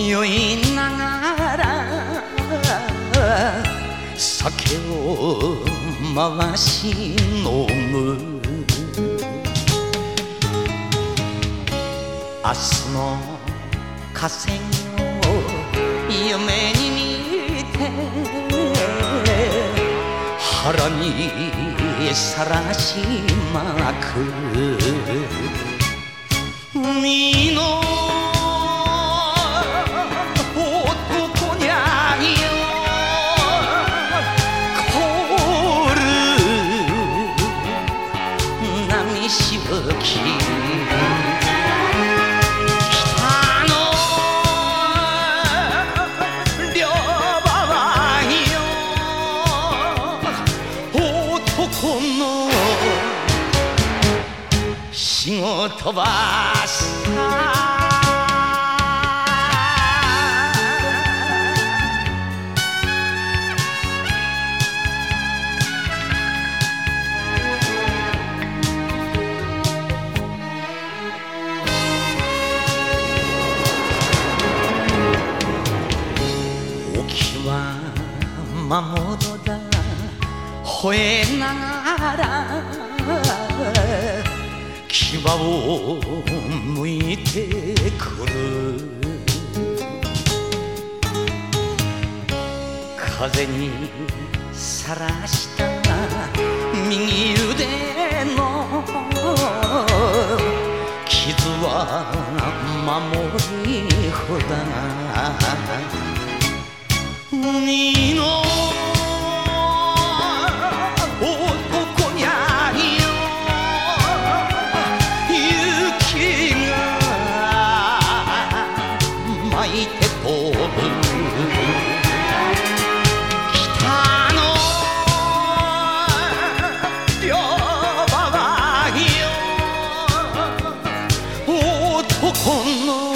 酔いながら酒を回し飲む。明日の河川を夢に見て腹にさらしまく。海の男にゃいよ凍る波しぶき。北の両側よ男の仕事場さ。沖は魔物だ吠えながら牙をむいてくる。風にさらした右腕の傷は守り札。海の男にゃいよ雪が巻いて飛ぶ。北の両側よ男の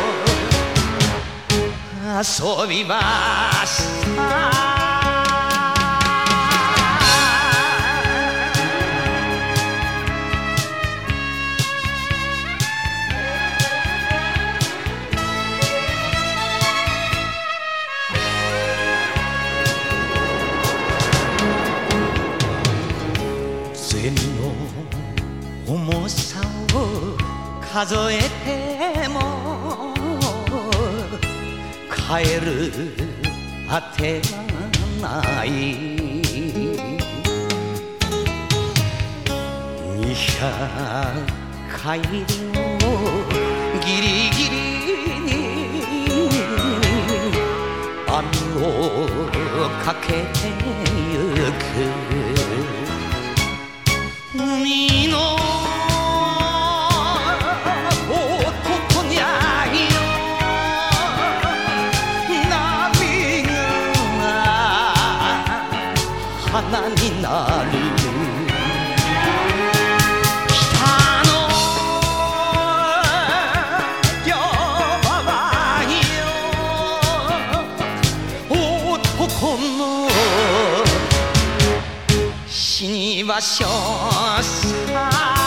遊び場さ。銭の重さを数えても帰るあてはない。200回りをギリギリに網をかけてゆく。海の男にゃいよ波が花になる。北の両側よ男の死に場所さ。